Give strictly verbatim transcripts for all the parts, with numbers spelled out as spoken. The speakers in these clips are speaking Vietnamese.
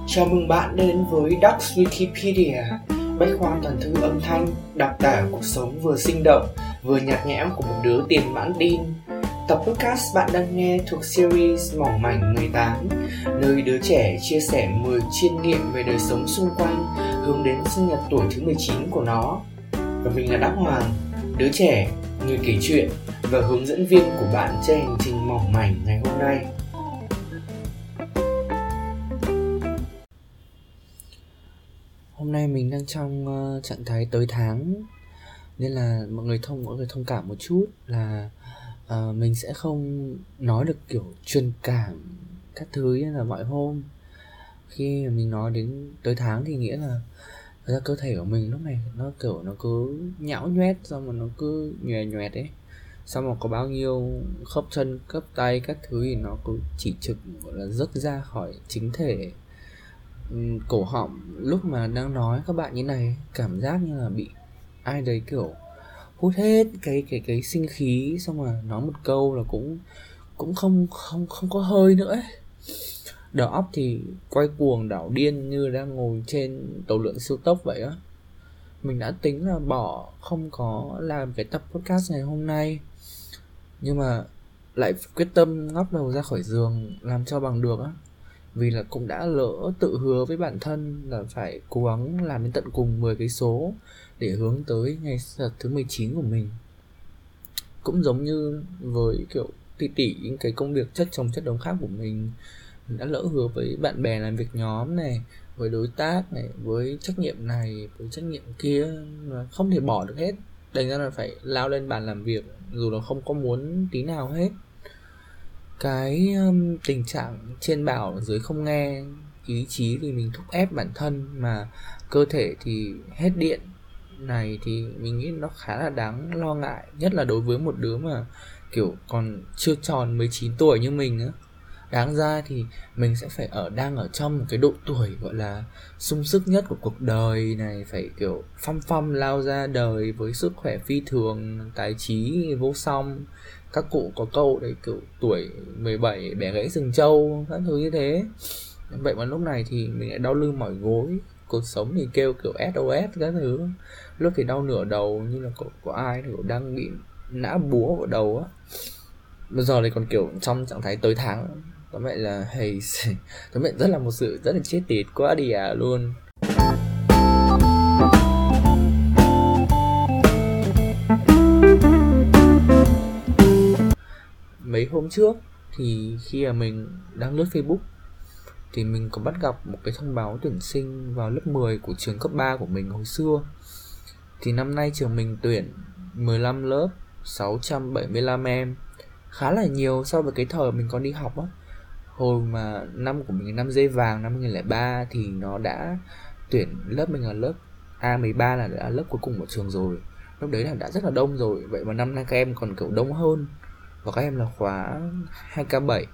Chào mừng bạn đến với Ducks Wikipedia, bách khoa toàn thư âm thanh, đặc tả cuộc sống vừa sinh động, vừa nhạt nhẽo của một đứa tiền mãn tin. Tập podcast bạn đang nghe thuộc series Mỏng mảnh mười tám, nơi đứa trẻ chia sẻ mười chiêm nghiệm về đời sống xung quanh, hướng đến sinh nhật tuổi thứ mười chín của nó. Và mình là Đắc Hoàng, đứa trẻ, người kể chuyện và hướng dẫn viên của bạn trên hành trình mỏng mảnh ngày hôm nay. Hôm nay mình đang trong uh, trạng thái tới tháng, nên là mọi người thông mọi người thông cảm một chút là uh, mình sẽ không nói được kiểu truyền cảm các thứ như là mọi hôm. Khi mà mình nói đến tới tháng thì nghĩa là thật ra cơ thể của mình lúc này nó kiểu nó cứ nhão nhoét, xong rồi nó cứ nhòe nhoẹt ấy, xong rồi có bao nhiêu khớp chân khớp tay các thứ thì nó cứ chỉ trực gọi là rớt ra khỏi chính thể. Cổ họng lúc mà đang nói các bạn như này cảm giác như là bị ai đấy kiểu hút hết cái cái cái sinh khí, xong rồi nói một câu là cũng cũng không không không có hơi nữa ấy. Đầu óc thì quay cuồng đảo điên như đang ngồi trên tàu lượn siêu tốc vậy á. Mình đã tính là bỏ không có làm cái tập podcast ngày hôm nay, nhưng mà lại quyết tâm ngóc đầu ra khỏi giường làm cho bằng được á. Vì là cũng đã lỡ tự hứa với bản thân là phải cố gắng làm đến tận cùng mười cái số để hướng tới ngày sinh nhật thứ mười chín của mình. Cũng giống như với kiểu tỷ tỷ những cái công việc chất chồng chất đống khác của mình, mình đã lỡ hứa với bạn bè làm việc nhóm này, với đối tác này, với trách nhiệm này, với trách nhiệm kia, mà không thể bỏ được hết. Thành ra là phải lao lên bàn làm việc dù là không có muốn tí nào hết. Cái um, tình trạng trên bảo dưới không nghe, ý chí thì mình thúc ép bản thân mà cơ thể thì hết điện này, thì mình nghĩ nó khá là đáng lo ngại. Nhất là đối với một đứa mà kiểu còn chưa tròn mười chín tuổi như mình á. Đáng ra thì mình sẽ phải ở đang ở trong một cái độ tuổi gọi là sung sức nhất của cuộc đời này, phải kiểu phăm phăm lao ra đời với sức khỏe phi thường, tài trí vô song. Các cụ có câu đấy kiểu tuổi mười bảy bẻ gãy sừng trâu, các thứ như thế. Vậy mà lúc này thì mình lại đau lưng mỏi gối, cuộc sống thì kêu kiểu ét o ét các thứ. Lúc thì đau nửa đầu như là có, có ai kiểu đang bị nã búa vào đầu á. Bây giờ thì còn kiểu trong trạng thái tới tháng. Tóm lại là hey, tóm lại rất là một sự rất là chết tiệt quá đi à luôn. Mấy hôm trước thì khi mà mình đang lướt Facebook thì mình có bắt gặp một cái thông báo tuyển sinh vào lớp mười của trường cấp ba của mình hồi xưa. Thì năm nay trường mình tuyển mười lăm lớp, sáu trăm bảy mươi lăm em, khá là nhiều so với cái thời mình còn đi học á. Hồi mà năm của mình năm dây vàng năm hai không không ba thì nó đã tuyển lớp mình là lớp A mười ba, là đã lớp cuối cùng của trường rồi. Lúc đấy là đã rất là đông rồi. Vậy mà năm nay các em còn kiểu đông hơn, và các em là khóa hai k bảy.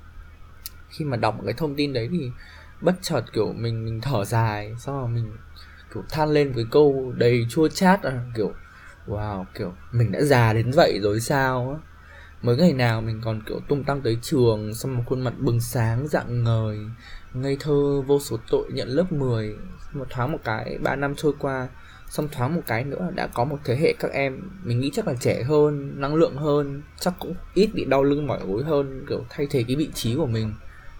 Khi mà đọc cái thông tin đấy thì bất chợt kiểu mình mình thở dài, xong rồi mình kiểu than lên với câu đầy chua chát là kiểu wow, kiểu mình đã già đến vậy rồi sao á. Mới ngày nào mình còn kiểu tung tăng tới trường, xong một khuôn mặt bừng sáng rạng ngời, ngây thơ vô số tội nhận lớp mười. Một thoáng một cái ba năm trôi qua, xong thoáng một cái nữa đã có một thế hệ các em mình nghĩ chắc là trẻ hơn, năng lượng hơn, chắc cũng ít bị đau lưng mỏi gối hơn, kiểu thay thế cái vị trí của mình.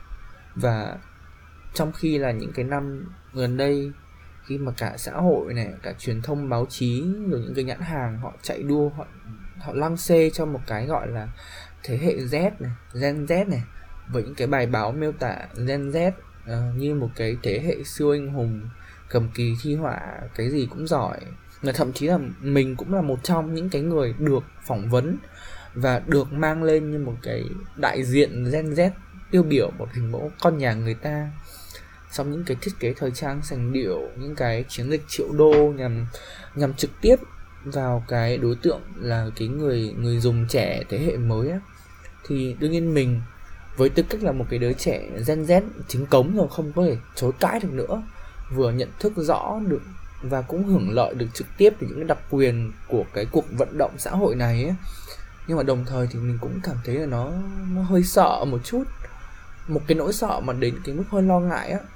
Và trong khi là những cái năm gần đây, khi mà cả xã hội này, cả truyền thông báo chí, rồi những cái nhãn hàng họ chạy đua, họ họ lăng xê cho một cái gọi là thế hệ Z này, Gen Z này, với những cái bài báo miêu tả Gen Z uh, như một cái thế hệ siêu anh hùng, cầm kỳ thi họa, cái gì cũng giỏi. Và thậm chí là mình cũng là một trong những cái người được phỏng vấn và được mang lên như một cái đại diện Gen Z tiêu biểu, một hình mẫu con nhà người ta. Trong những cái thiết kế thời trang sành điệu, những cái chiến dịch triệu đô nhằm nhằm trực tiếp vào cái đối tượng là cái người người dùng trẻ thế hệ mới á, thì đương nhiên mình với tư cách là một cái đứa trẻ Gen Z chính cống rồi, không có thể chối cãi được nữa, vừa nhận thức rõ được và cũng hưởng lợi được trực tiếp từ những cái đặc quyền của cái cuộc vận động xã hội này ấy. Nhưng mà đồng thời thì mình cũng cảm thấy là nó nó hơi sợ một chút, một cái nỗi sợ mà đến cái mức hơi lo ngại á.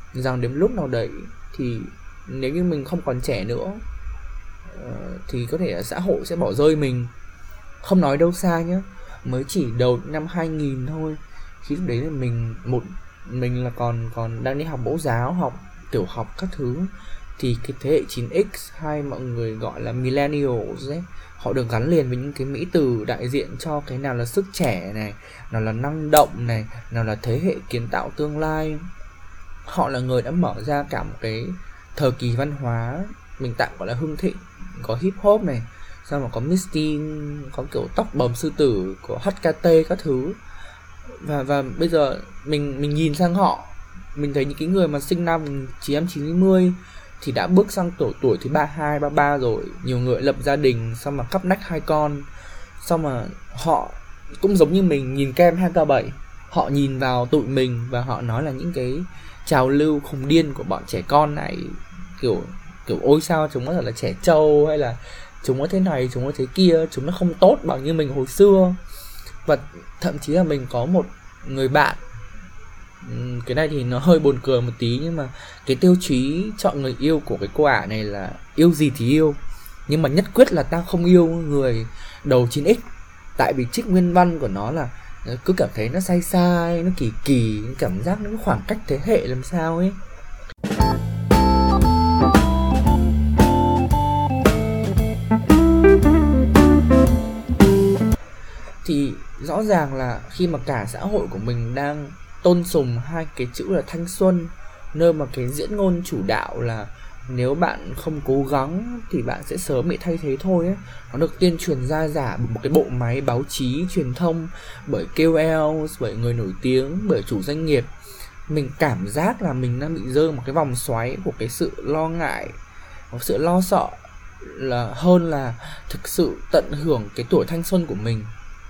rằng đến lúc nào đấy thì nếu như mình không còn trẻ nữa uh, thì có thể là xã hội sẽ bỏ rơi mình. Không nói đâu xa nhá, mới chỉ đầu năm hai nghìn thôi, khi lúc đấy là mình một mình là còn còn đang đi học mẫu giáo, học tiểu học các thứ, thì cái thế hệ chín x hay mọi người gọi là millennials ấy, họ được gắn liền với những cái mỹ từ đại diện cho cái nào là sức trẻ này, nào là năng động này, nào là thế hệ kiến tạo tương lai. Họ là người đã mở ra cả một cái thời kỳ văn hóa mình tạm gọi là hưng thịnh, có hip hop này, sao mà có Misty, có kiểu tóc bầm sư tử, có hát ca tê các thứ. Và và bây giờ mình mình nhìn sang họ, mình thấy những cái người mà sinh năm chín mươi thì đã bước sang tuổi tuổi thứ ba mươi hai, ba mươi ba rồi. Nhiều người lập gia đình, xong mà cắp nách hai con. Xong mà họ cũng giống như mình nhìn Kem hai K bảy. Họ nhìn vào tụi mình và họ nói là những cái trào lưu khùng điên của bọn trẻ con này, kiểu kiểu ôi sao chúng nó thật là trẻ trâu, hay là chúng nó thế này, chúng nó thế kia, chúng nó không tốt bằng như mình hồi xưa. Và thậm chí là mình có một người bạn, cái này thì nó hơi buồn cười một tí, nhưng mà cái tiêu chí chọn người yêu của cái cô ả này là yêu gì thì yêu, nhưng mà nhất quyết là tao không yêu người đầu chín x. Tại vì trích nguyên văn của nó là cứ cảm thấy nó sai sai, nó kỳ kỳ, cảm giác nó khoảng cách thế hệ làm sao ấy. Thì rõ ràng là khi mà cả xã hội của mình đang tôn sùng hai cái chữ là thanh xuân, nơi mà cái diễn ngôn chủ đạo là nếu bạn không cố gắng thì bạn sẽ sớm bị thay thế thôi ấy. Nó được tuyên truyền ra giả bởi một cái bộ máy báo chí truyền thông, bởi K O L, bởi người nổi tiếng, bởi chủ doanh nghiệp. Mình cảm giác là mình đang bị rơi một cái vòng xoáy của cái sự lo ngại, một sự lo sợ là hơn là thực sự tận hưởng cái tuổi thanh xuân của mình.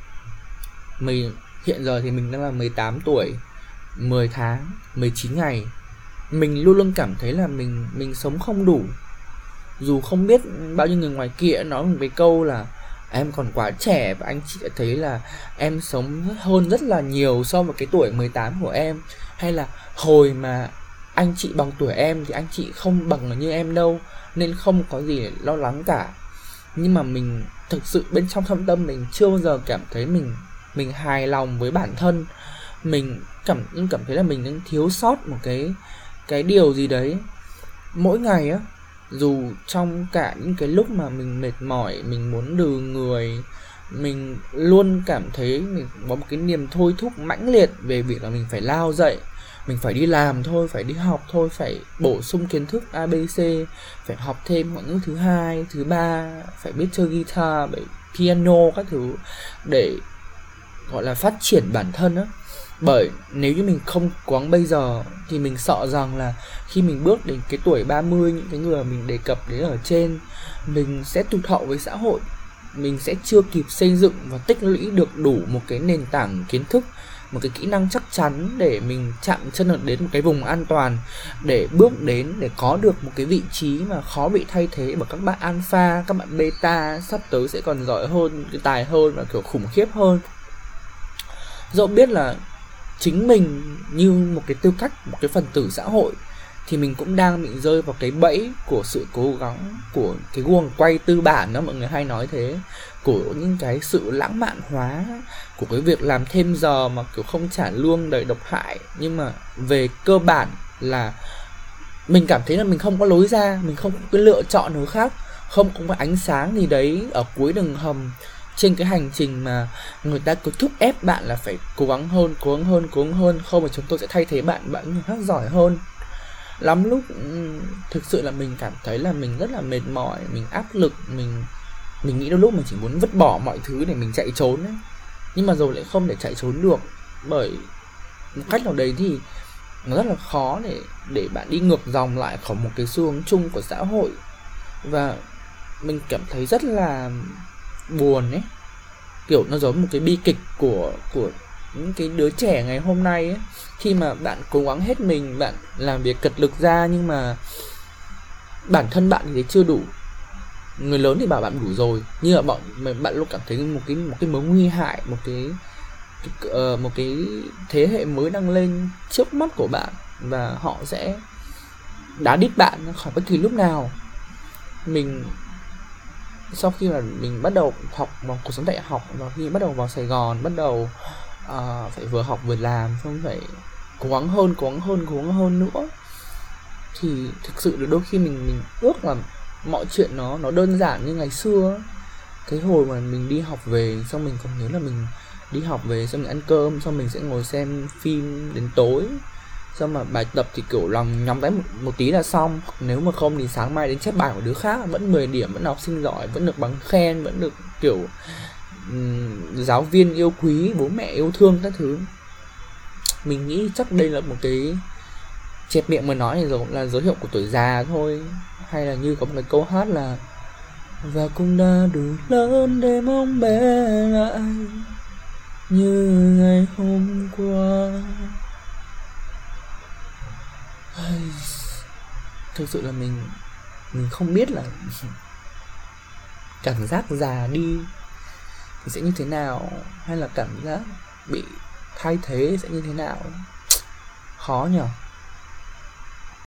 Mình hiện giờ thì mình đang là mười tám tuổi, mười tháng, mười chín ngày. Mình luôn luôn cảm thấy là mình mình sống không đủ. Dù không biết bao nhiêu người ngoài kia nói một cái câu là em còn quá trẻ, và anh chị đã thấy là em sống hơn rất là nhiều so với cái tuổi mười tám của em, hay là hồi mà anh chị bằng tuổi em thì anh chị không bằng như em đâu, nên không có gì để lo lắng cả. Nhưng mà mình thực sự bên trong thâm tâm mình chưa bao giờ cảm thấy mình mình hài lòng với bản thân. Mình cảm cảm thấy là mình đang thiếu sót một cái cái điều gì đấy. Mỗi ngày á, dù trong cả những cái lúc mà mình mệt mỏi, mình muốn đừ người, mình luôn cảm thấy mình có một cái niềm thôi thúc mãnh liệt về việc là mình phải lao dậy, mình phải đi làm thôi, phải đi học thôi, phải bổ sung kiến thức a bê xê, phải học thêm ngoại ngữ thứ hai, thứ ba, phải biết chơi guitar, phải piano các thứ để gọi là phát triển bản thân á. Bởi nếu như mình không cố gắng bây giờ thì mình sợ rằng là khi mình bước đến cái tuổi ba mươi, những cái người mình đề cập đến ở trên, mình sẽ tụt hậu với xã hội. Mình sẽ chưa kịp xây dựng và tích lũy được đủ một cái nền tảng kiến thức, một cái kỹ năng chắc chắn để mình chạm chân được đến một cái vùng an toàn, để bước đến, để có được một cái vị trí mà khó bị thay thế bởi các bạn alpha, các bạn beta sắp tới sẽ còn giỏi hơn, cái tài hơn và kiểu khủng khiếp hơn. Dẫu biết là chính mình như một cái tư cách, một cái phần tử xã hội, thì mình cũng đang bị rơi vào cái bẫy của sự cố gắng, của cái guồng quay tư bản đó, mọi người hay nói thế, của những cái sự lãng mạn hóa, của cái việc làm thêm giờ mà kiểu không trả lương đầy độc hại. Nhưng mà về cơ bản là mình cảm thấy là mình không có lối ra, mình không có cái lựa chọn nào khác, không có ánh sáng gì đấy ở cuối đường hầm trên cái hành trình mà người ta cứ thúc ép bạn là phải cố gắng hơn, cố gắng hơn, cố gắng hơn, không mà chúng tôi sẽ thay thế bạn, bạn người khác giỏi hơn. Lắm lúc thực sự là mình cảm thấy là mình rất là mệt mỏi, mình áp lực, mình mình nghĩ đôi lúc mình chỉ muốn vứt bỏ mọi thứ để mình chạy trốn ấy. Nhưng mà rồi lại không thể chạy trốn được, bởi một cách nào đấy thì nó rất là khó để để bạn đi ngược dòng lại khỏi một cái xu hướng chung của xã hội. Và mình cảm thấy rất là buồn ấy, kiểu nó giống một cái bi kịch của của những cái đứa trẻ ngày hôm nay ấy. Khi mà bạn cố gắng hết mình, bạn làm việc cật lực ra, nhưng mà bản thân bạn thì thấy chưa đủ. Người lớn thì bảo bạn đủ rồi, nhưng mà bọn bạn luôn cảm thấy một cái một cái mối nguy hại, một cái uh, một cái thế hệ mới đang lên trước mắt của bạn, và họ sẽ đá đít bạn khỏi bất kỳ lúc nào. Mình sau khi mà mình bắt đầu học vào cuộc sống đại học, và khi bắt đầu vào Sài Gòn, bắt đầu uh, phải vừa học vừa làm, xong phải cố gắng hơn, cố gắng hơn, cố gắng hơn nữa, thì thực sự là đôi khi mình mình ước là mọi chuyện nó nó đơn giản như ngày xưa. Cái hồi mà mình đi học về, xong mình còn nhớ là mình đi học về xong mình ăn cơm, xong mình sẽ ngồi xem phim đến tối, xong mà bài tập thì kiểu lòng nhắm tới một, một tí là xong. Nếu mà không thì sáng mai đến chép bài của đứa khác vẫn mười điểm, vẫn học sinh giỏi, vẫn được bằng khen, vẫn được kiểu um, giáo viên yêu quý, bố mẹ yêu thương các thứ. Mình nghĩ chắc đây là một cái chẹp miệng mà nói thì giống là dấu hiệu của tuổi già thôi. Hay là như có một cái câu hát là và cũng đã đủ lớn để mong bé lại như ngày hôm qua. Thực sự là mình mình không biết là cảm giác già đi thì sẽ như thế nào, hay là cảm giác bị thay thế sẽ như thế nào. Khó nhở.